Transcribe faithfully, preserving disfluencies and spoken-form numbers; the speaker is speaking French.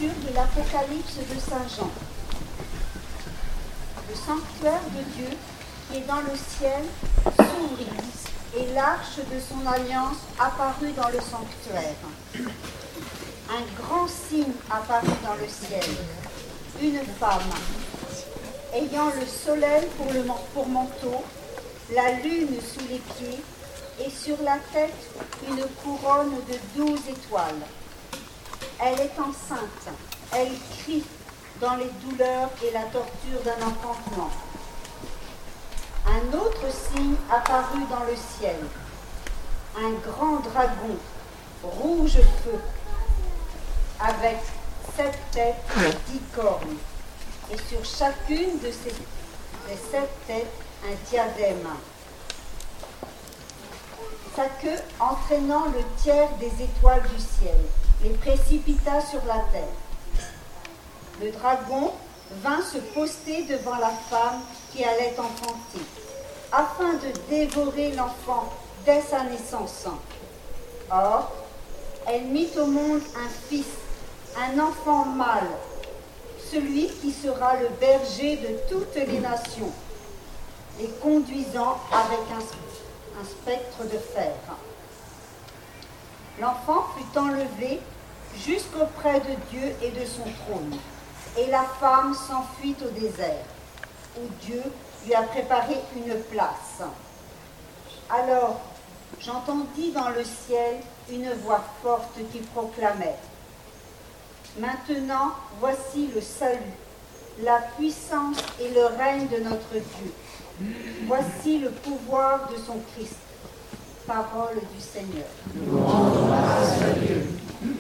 lecture de l'Apocalypse de Saint Jean. Le sanctuaire de Dieu qui est dans le ciel s'ouvrit et l'arche de son alliance apparut dans le sanctuaire. Un grand signe apparut dans le ciel, une femme ayant le soleil pour, le, pour manteau, la lune sous les pieds et sur la tête une couronne de douze étoiles. Elle est enceinte, elle crie dans les douleurs et la torture d'un enfantement. Un autre signe apparut dans le ciel, un grand dragon, rouge feu, avec sept têtes et dix cornes, et sur chacune de ces, ces sept têtes un diadème. Sa queue, entraînant le tiers des étoiles du ciel, les précipita sur la terre. Le dragon vint se poster devant la femme qui allait enfanter, afin de dévorer l'enfant dès sa naissance. Or, elle mit au monde un fils, un enfant mâle, celui qui sera le berger de toutes les nations, les conduisant avec un, un spectre de fer. L'enfant fut enlevé jusqu'auprès de Dieu et de son trône, et la femme s'enfuit au désert, où Dieu lui a préparé une place. Alors, j'entendis dans le ciel une voix forte qui proclamait : Maintenant, voici le salut, la puissance et le règne de notre Dieu. Voici le pouvoir de son Christ. Parole du Seigneur. Louange à Dieu.